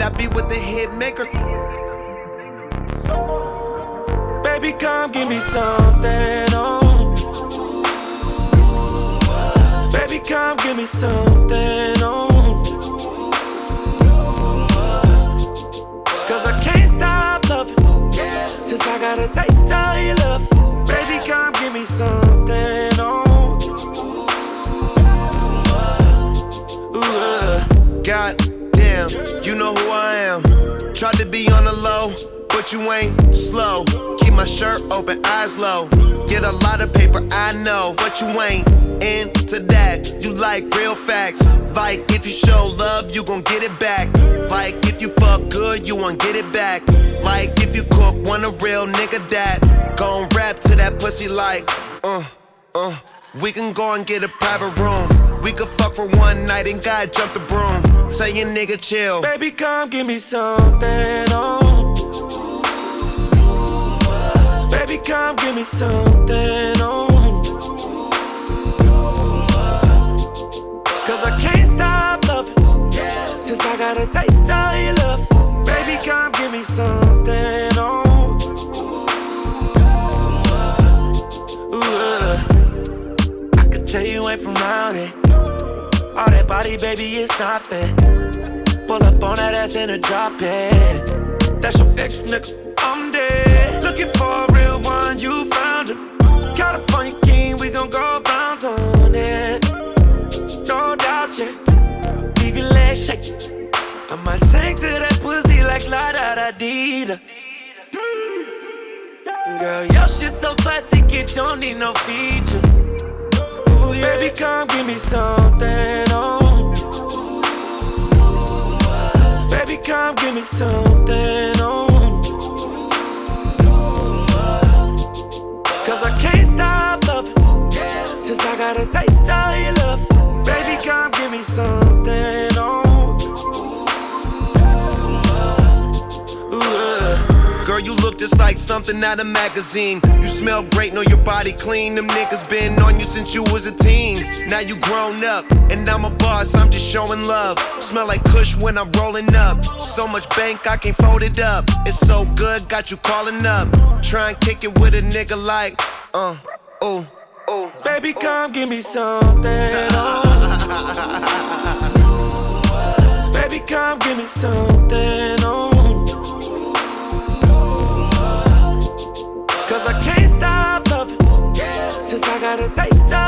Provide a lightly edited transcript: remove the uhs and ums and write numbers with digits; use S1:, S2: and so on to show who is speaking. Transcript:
S1: I be with the hit maker.
S2: Baby, come give me something, oh. Baby, come give me something, oh. Cause I can't stop loving, since I got a taste of your love. Baby, come give me something, oh.
S1: God damn, you know who I am. Tried to be on the low, but you ain't slow. Keep my shirt open, eyes low. Get a lot of paper, I know, but you ain't into that. You like real facts. Like if you show love, you gon' get it back. Like if you fuck good, you won't get it back. Like if you cook, want a real nigga that gon' rap to that pussy like we can go and get a private room. We could fuck for one night and God jump the broom. Say your nigga chill.
S2: Baby, come give me something, oh. Baby, come give me something, oh. Cause I can't stop loving, since I got a taste of your love. Baby, come give me something, oh. I could tell you ain't from round it. All that body, baby, it's not fair. Pull up on that ass in a drop head. That's your ex, nigga, I'm dead. Looking for a real one, you found him. California king, we gon' go bounce on it. No doubt, yeah. Leave your legs shaking. I might sing to that pussy like la da da dee da. Girl, your shit so classic, it don't need no features. Ooh, yeah. Baby, come give me something, oh. Baby, come give me something, oh. Cause I can't stop loving, since I got a taste of your love. Baby, come give me something, oh.
S1: Girl, you look just like something out of magazine. You smell great, know your body clean. Them niggas been on you since you was a teen. Now you grown up, and I'm a boss, I'm just showing love. Smell like Kush when I'm rolling up. So much bank, I can't fold it up. It's so good, got you calling up. Try and kick it with a nigga like,
S2: Baby, come give me something, oh. Baby, come give me something, oh. Cause I can't stop loving, since I got a taste of